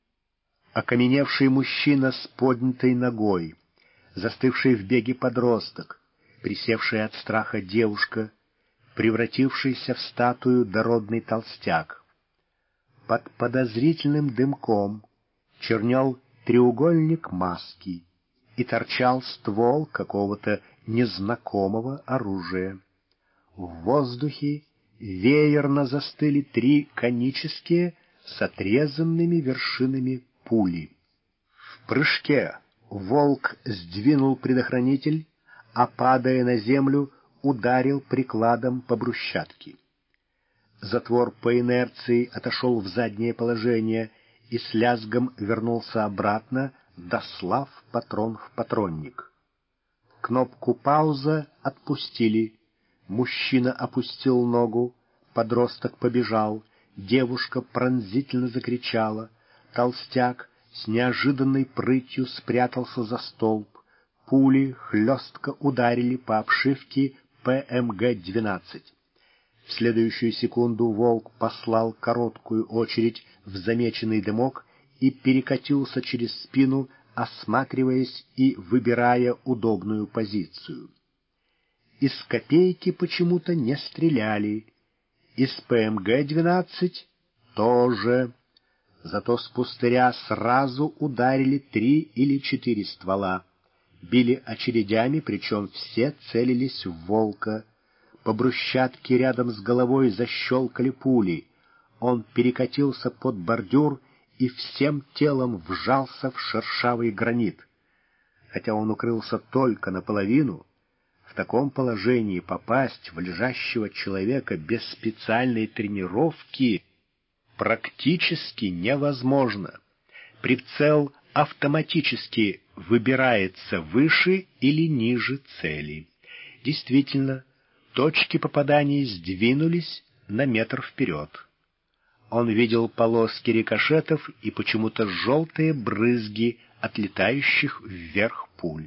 Окаменевший мужчина с поднятой ногой, застывший в беге подросток, присевшая от страха девушка, превратившийся в статую дородный толстяк. Под подозрительным дымком чернел треугольник маски и торчал ствол какого-то незнакомого оружия. В воздухе веерно застыли три конические с отрезанными вершинами пули. В прыжке волк сдвинул предохранитель, а, падая на землю, ударил прикладом по брусчатке. Затвор по инерции отошел в заднее положение и с лязгом вернулся обратно, дослав патрон в патронник. Кнопку «пауза» отпустили. Мужчина опустил ногу, подросток побежал, девушка пронзительно закричала, толстяк с неожиданной прытью спрятался за столб. Пули хлестко ударили по обшивке П М Г двенадцать. В следующую секунду волк послал короткую очередь в замеченный дымок и перекатился через спину, осматриваясь и выбирая удобную позицию. Из Копейки почему-то не стреляли, из П М Г двенадцать тоже. Зато с пустыря сразу ударили три или четыре ствола. Били очередями, причем все целились в волка. По брусчатке рядом с головой защелкали пули. Он перекатился под бордюр и всем телом вжался в шершавый гранит. Хотя он укрылся только наполовину, в таком положении попасть в лежащего человека без специальной тренировки практически невозможно. Прицел автоматически выбирается выше или ниже цели. Действительно, точки попаданий сдвинулись на метр вперед. Он видел полоски рикошетов и почему-то желтые брызги отлетающих вверх пуль.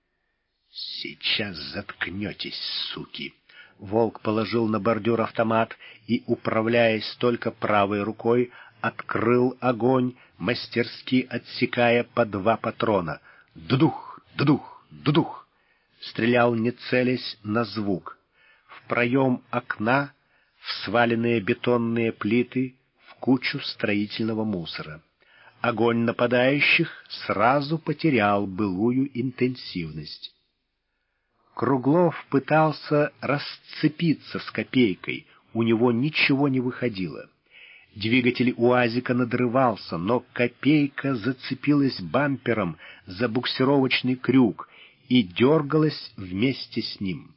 «Сейчас заткнетесь, суки!» Волк положил на бордюр автомат и, управляясь только правой рукой, открыл огонь, мастерски отсекая по два патрона. Дудух, дудух, дудух. Стрелял, не целясь, на звук. В проем окна, в сваленные бетонные плиты, в кучу строительного мусора. Огонь нападающих сразу потерял былую интенсивность. Круглов пытался расцепиться с Копейкой, у него ничего не выходило. Двигатель УАЗика надрывался, но Копейка зацепилась бампером за буксировочный крюк и дергалась вместе с ним.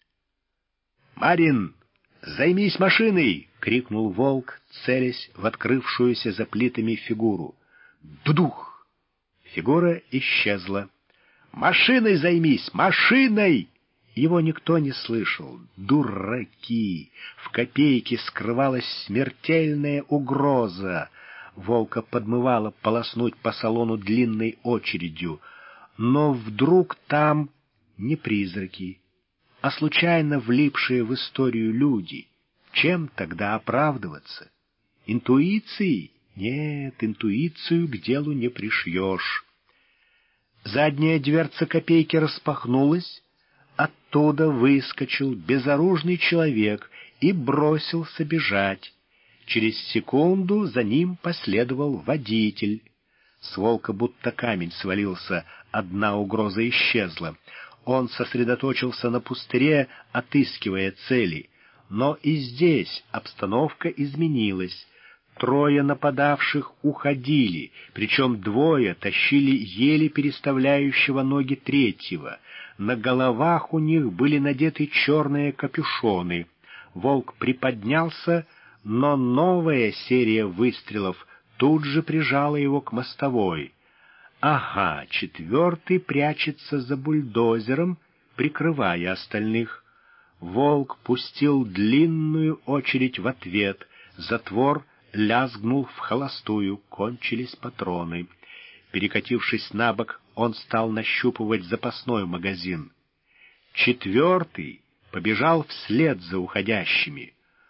«Марин, займись машиной!» — крикнул Волк, целясь в открывшуюся за плитами фигуру. Дудух! Фигура исчезла. «Машиной займись! Машиной!» Его никто не слышал. Дураки! В Копейке скрывалась смертельная угроза. Волка подмывало полоснуть по салону длинной очередью. Но вдруг там не призраки, а случайно влипшие в историю люди. Чем тогда оправдываться? Интуицией? Нет, интуицию к делу не пришьешь. Задняя дверца Копейки распахнулась, оттуда выскочил безоружный человек и бросился бежать. Через секунду за ним последовал водитель. С Волка будто камень свалился, одна угроза исчезла. Он сосредоточился на пустыре, отыскивая цели. Но и здесь обстановка изменилась. Трое нападавших уходили, причем двое тащили еле переставляющего ноги третьего. На головах у них были надеты черные капюшоны. Волк приподнялся, но новая серия выстрелов тут же прижала его к мостовой. Ага, четвертый прячется за бульдозером, прикрывая остальных. Волк пустил длинную очередь в ответ. Затвор лязгнул в холостую, кончились патроны. Перекатившись на бок, он стал нащупывать запасной магазин. Четвертый побежал вслед за уходящими.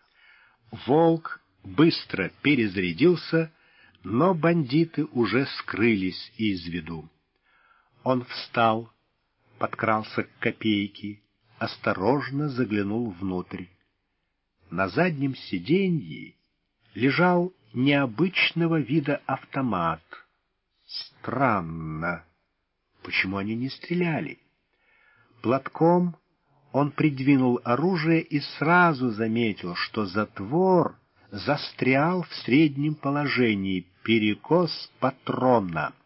Волк быстро перезарядился, но бандиты уже скрылись из виду. Он встал, подкрался к Копейке, осторожно заглянул внутрь. На заднем сиденье лежал необычного вида автомат. Странно, почему они не стреляли? Платком он придвинул оружие и сразу заметил, что затвор застрял в среднем положении, перекос патрона.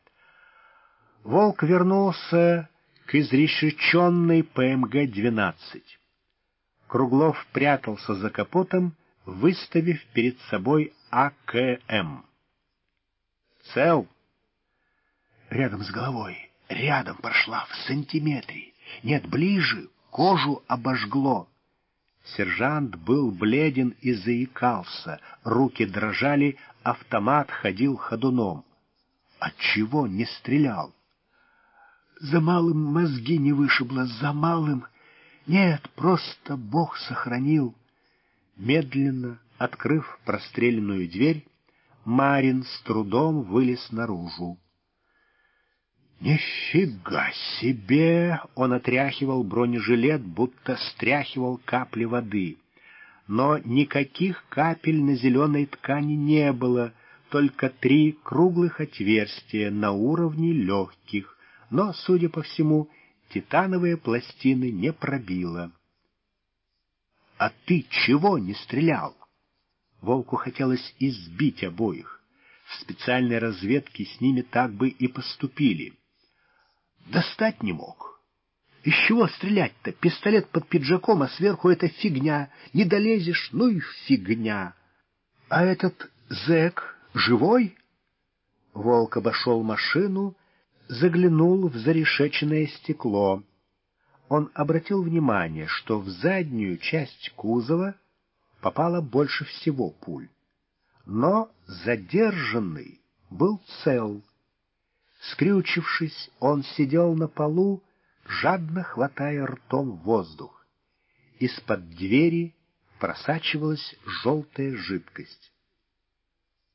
Волк вернулся к изрешеченной ПМГ двенадцать. Круглов прятался за капотом, выставив перед собой АКМ. «Цел?» «Рядом с головой, рядом прошла, в сантиметре. Нет, ближе, кожу обожгло». Сержант был бледен и заикался, руки дрожали, автомат ходил ходуном. Отчего не стрелял? «За малым мозги не вышибло, за малым. Нет, просто Бог сохранил». Медленно, открыв простреленную дверь, Марин с трудом вылез наружу. «Нифига себе!» — он отряхивал бронежилет, будто стряхивал капли воды. Но никаких капель на зеленой ткани не было, только три круглых отверстия на уровне легких, но, судя по всему, титановые пластины не пробило. «А ты чего не стрелял?» Волку хотелось избить обоих. В специальной разведке с ними так бы и поступили. Достать не мог. Из чего стрелять-то? Пистолет под пиджаком, а сверху эта фигня. Не долезешь, ну и фигня. А этот зэк живой? Волк обошел машину, заглянул в зарешеченное стекло. Он обратил внимание, что в заднюю часть кузова попало больше всего пуль. Но задержанный был цел. Скрючившись, он сидел на полу, жадно хватая ртом воздух. Из-под двери просачивалась желтая жидкость.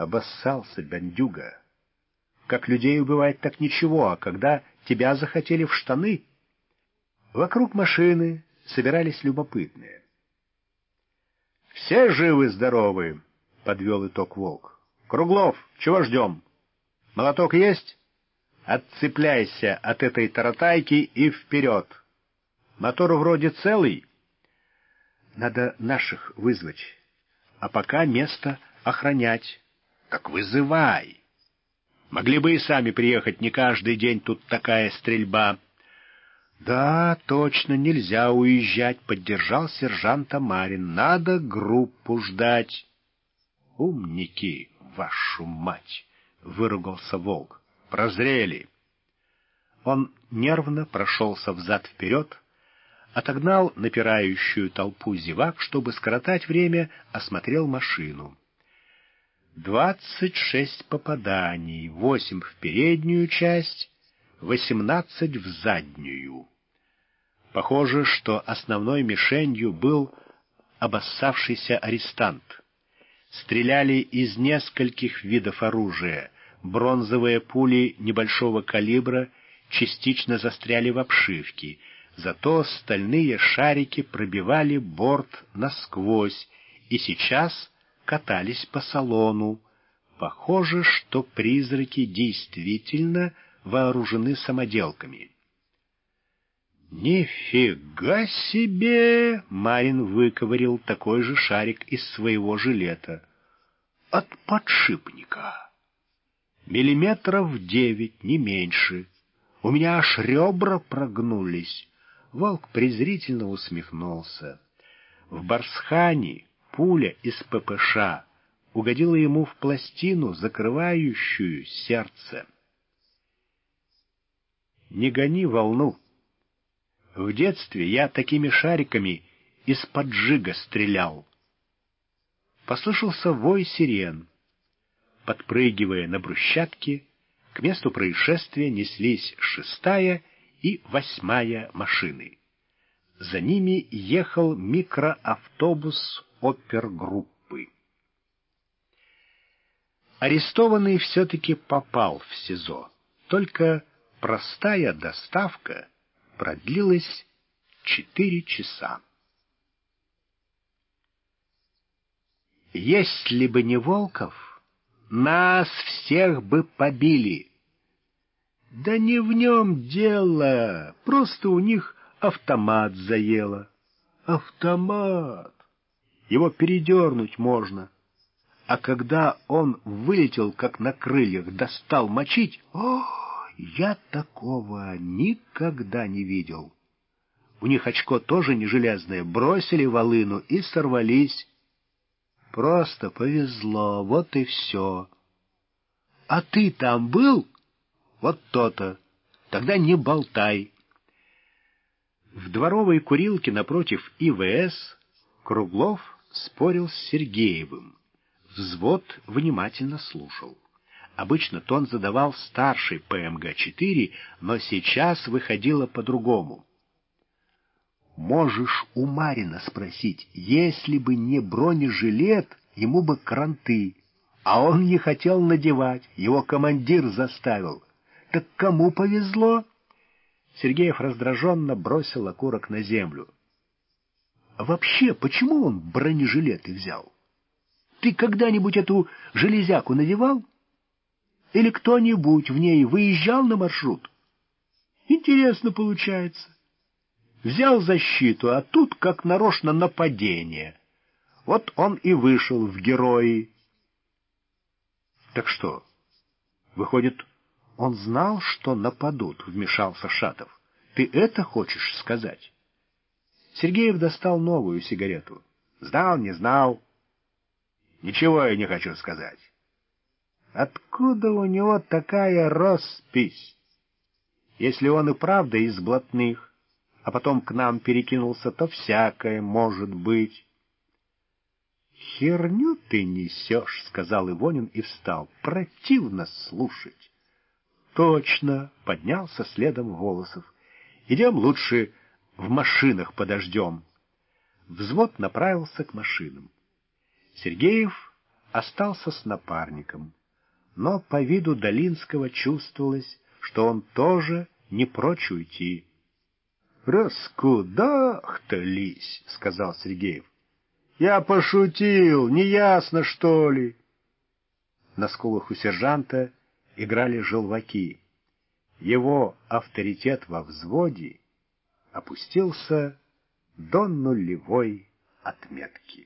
Обоссался, бандюга. Как людей убивать, так ничего, а когда тебя захотели в штаны... Вокруг машины собирались любопытные. «Все живы-здоровы», — подвел итог Волк. «Круглов, чего ждем? Молоток есть? Отцепляйся от этой таратайки и вперед. Мотор вроде целый. Надо наших вызвать, а пока место охранять. Так вызывай. Могли бы и сами приехать, не каждый день тут такая стрельба». «Да, точно, нельзя уезжать», — поддержал сержант Марин. «Надо группу ждать». «Умники, вашу мать!» — выругался Волк. «Прозрели». Он нервно прошелся взад-вперед, отогнал напирающую толпу зевак, чтобы скоротать время, осмотрел машину. Двадцать шесть попаданий, восемь в переднюю часть, восемнадцать в заднюю. Похоже, что основной мишенью был обоссавшийся арестант. Стреляли из нескольких видов оружия. Бронзовые пули небольшого калибра частично застряли в обшивке, зато стальные шарики пробивали борт насквозь и сейчас катались по салону. Похоже, что призраки действительно вооружены самоделками. «Нифига себе!» — Марин выковырял такой же шарик из своего жилета. «От подшипника. Миллиметров девять, не меньше. У меня аж ребра прогнулись». Волк презрительно усмехнулся. В барсхане пуля из ППШ угодила ему в пластину, закрывающую сердце. «Не гони волну. В детстве я такими шариками из поджига стрелял». Послышался вой сирен. Подпрыгивая на брусчатке, к месту происшествия неслись шестая и восьмая машины. За ними ехал микроавтобус опергруппы. Арестованный все-таки попал в СИЗО, только простая доставка продлилась четыре часа. Если бы не Волков, нас всех бы побили. Да не в нем дело, просто у них автомат заело. Автомат! Его передернуть можно. А когда он вылетел, как на крыльях, достал мочить, о, я такого никогда не видел. У них очко тоже не железное, бросили волыну и сорвались. Просто повезло, вот и все. А ты там был? Вот то-то. Тогда не болтай. В дворовой курилке напротив ИВС Круглов спорил с Сергеевым. Взвод внимательно слушал. Обычно тон задавал старший ПМГ четыре, но сейчас выходило по-другому. Можешь у Марина спросить, если бы не бронежилет, ему бы кранты. А он не хотел надевать, его командир заставил. Так кому повезло? Сергеев раздраженно бросил окурок на землю. А вообще, почему он бронежилеты взял? Ты когда-нибудь эту железяку надевал? Или кто-нибудь в ней выезжал на маршрут? Интересно получается. Взял защиту, а тут как нарочно нападение. Вот он и вышел в герои. Так что, выходит, он знал, что нападут, вмешался Шатов. Ты это хочешь сказать? Сергеев достал новую сигарету. Знал, не знал. Ничего я не хочу сказать. Откуда у него такая роспись? Если он и правда из блатных, а потом к нам перекинулся, то всякое может быть. «Херню ты несешь», — сказал Ивонин и встал. «Противно слушать». «Точно», — поднялся следом Волосов. «Идем лучше в машинах подождем». Взвод направился к машинам. Сергеев остался с напарником, но по виду Долинского чувствовалось, что он тоже не прочь уйти. — Раскудахтались, — сказал Сергеев. — Я пошутил, неясно, что ли? На скулах у сержанта играли желваки. Его авторитет во взводе опустился до нулевой отметки.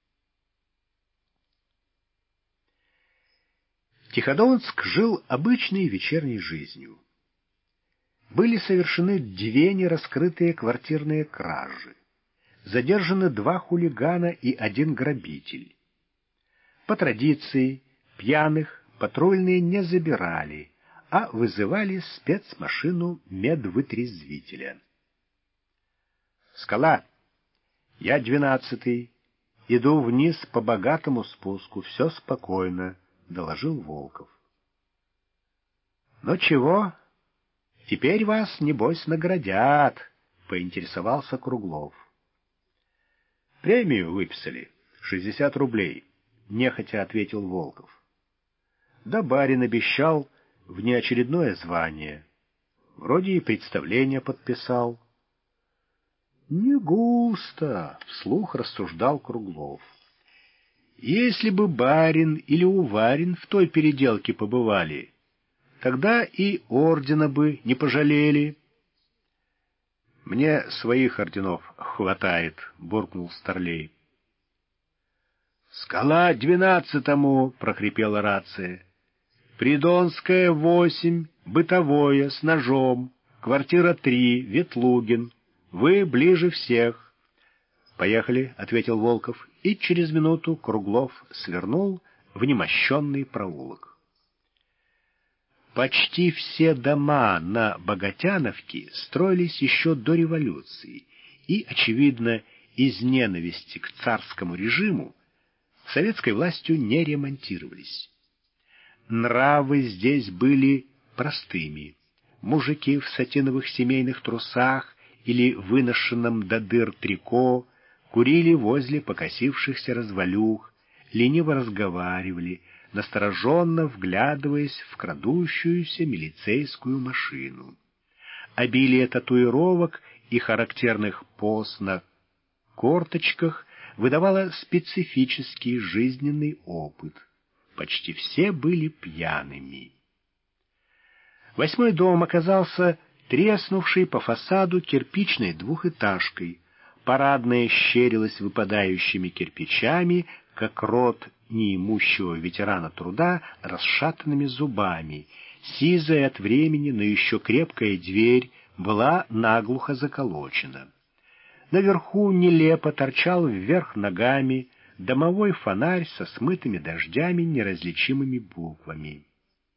Тиходонск жил обычной вечерней жизнью. Были совершены две нераскрытые квартирные кражи. Задержаны два хулигана и один грабитель. По традиции, пьяных патрульные не забирали, а вызывали спецмашину медвытрезвителя. «Скала, я двенадцатый, иду вниз по богатому спуску, все спокойно», — доложил Волков. «Ну чего, теперь вас, небось, наградят», — поинтересовался Круглов. «Премию выписали, шестьдесят рублей», — нехотя ответил Волков. «Да барин обещал внеочередное звание. Вроде и представление подписал». «Не густо», — вслух рассуждал Круглов. «Если бы барин или уварин в той переделке побывали, тогда и ордена бы не пожалели». «Мне своих орденов хватает», — буркнул Старлей. «Скала двенадцатому», — прохрипела рация. «Придонская, восемь, бытовое, с ножом, квартира три, Ветлугин. Вы ближе всех». «Поехали», — ответил Волков, и через минуту Круглов свернул в немощенный проулок. Почти все дома на Богатяновке строились еще до революции и, очевидно, из ненависти к царскому режиму, советской властью не ремонтировались. Нравы здесь были простыми. Мужики в сатиновых семейных трусах или выношенном до дыр трико курили возле покосившихся развалюх, лениво разговаривали, настороженно вглядываясь в крадущуюся милицейскую машину. Обилие татуировок и характерных поз на корточках выдавало специфический жизненный опыт. Почти все были пьяными. Восьмой дом оказался треснувшей по фасаду кирпичной двухэтажкой. Парадная щерилась выпадающими кирпичами, как рот неимущего ветерана труда, расшатанными зубами. Сизая от времени, но еще крепкая дверь была наглухо заколочена. Наверху нелепо торчал вверх ногами домовой фонарь со смытыми дождями неразличимыми буквами.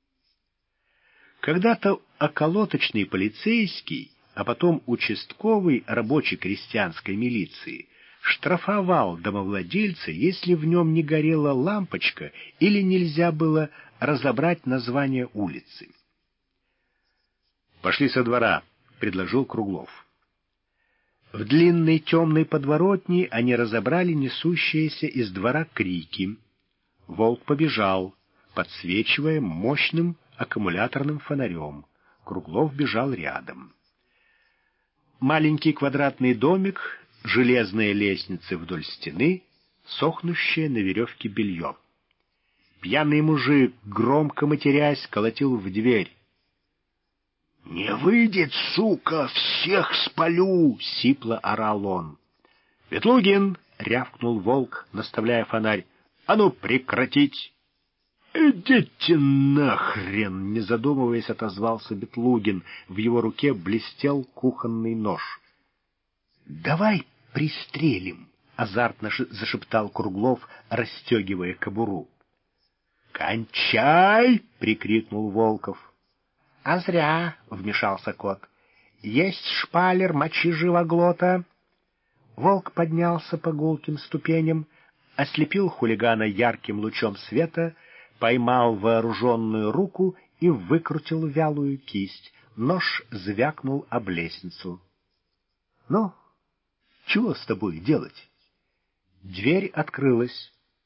Когда-то околоточный полицейский, а потом участковый рабочий крестьянской милиции штрафовал домовладельца, если в нем не горела лампочка или нельзя было разобрать название улицы. «Пошли со двора», — предложил Круглов. В длинной темной подворотне они разобрали несущиеся из двора крики. Волк побежал, подсвечивая мощным аккумуляторным фонарем. Круглов бежал рядом. Маленький квадратный домик, железные лестницы вдоль стены, сохнущее на веревке белье. Пьяный мужик, громко матерясь, колотил в дверь. «Не выйдет, сука, всех спалю!» — сипло орал он. «Ветлугин!» — рявкнул Волк, наставляя фонарь. «А ну, прекратить!» «Идите нахрен!» — не задумываясь, отозвался Ветлугин. В его руке блестел кухонный нож. «Давай пристрелим!» — азартно зашептал Круглов, расстегивая кобуру. «Кончай!» — прикрикнул Волков. «А зря!» — вмешался кот. «Есть шпалер, мочи живоглота!» Волк поднялся по гулким ступеням, ослепил хулигана ярким лучом света, поймал вооруженную руку и выкрутил вялую кисть. Нож звякнул об лестницу. «Ну, чего с тобой делать?» Дверь открылась.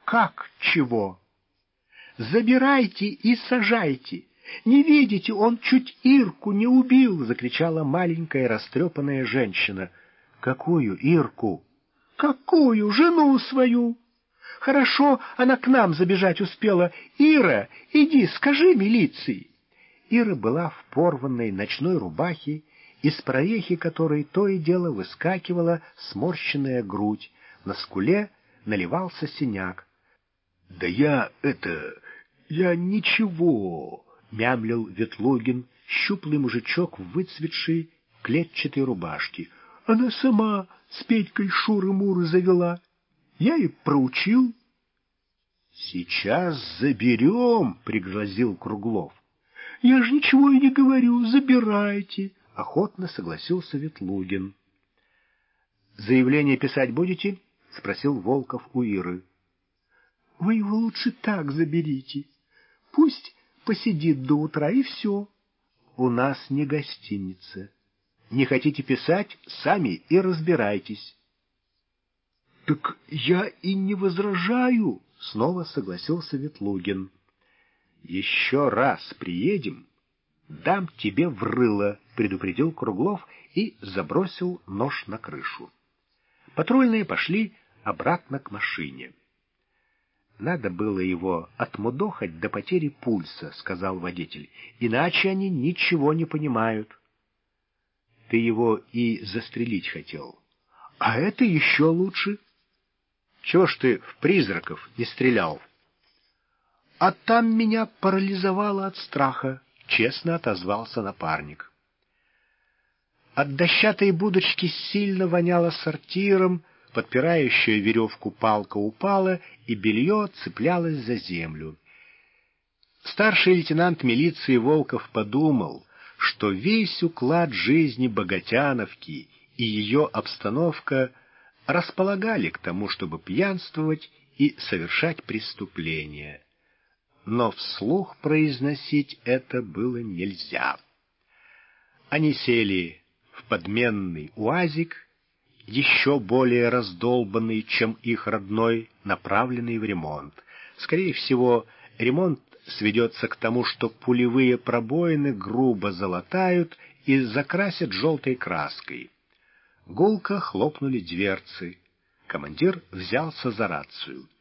Как чего? Забирайте и сажайте. Не видите, он чуть Ирку не убил, закричала маленькая растрепанная женщина. Какую Ирку? Какую? Жену свою. Хорошо, она к нам забежать успела. Ира, иди, скажи милиции. Ира была в порванной ночной рубахе, из прорехи которой то и дело выскакивала сморщенная грудь, на скуле наливался синяк. — Да я это... я ничего... — мямлил Ветлугин, щуплый мужичок в выцветшей клетчатой рубашке. — Она сама с Петькой шуры-муры завела. Я и проучил. — Сейчас заберем, — пригрозил Круглов. — Я же ничего и не говорю, забирайте, — охотно согласился Ветлугин. — Заявление писать будете? — спросил Волков у Иры. — Вы его лучше так заберите. Пусть посидит до утра, и все. У нас не гостиница. Не хотите писать, сами и разбирайтесь. — Так я и не возражаю, — снова согласился Ветлугин. — Еще раз приедем, дам тебе в рыло, — предупредил Круглов и забросил нож на крышу. Патрульные пошли обратно к машине. — Надо было его отмудохать до потери пульса, — сказал водитель, — иначе они ничего не понимают. — Ты его и застрелить хотел. — А это еще лучше. — Чего ж ты в призраков не стрелял? — А там меня парализовало от страха, — честно отозвался напарник. От дощатой будочки сильно воняло сортиром, подпирающая веревку палка упала, и белье цеплялось за землю. Старший лейтенант милиции Волков подумал, что весь уклад жизни Богатяновки и ее обстановка располагали к тому, чтобы пьянствовать и совершать преступления. Но вслух произносить это было нельзя. Они сели в подменный уазик, еще более раздолбанный, чем их родной, направленный в ремонт. Скорее всего, ремонт сведется к тому, что пулевые пробоины грубо залатают и закрасят желтой краской. Гулко хлопнули дверцы. Командир взялся за рацию.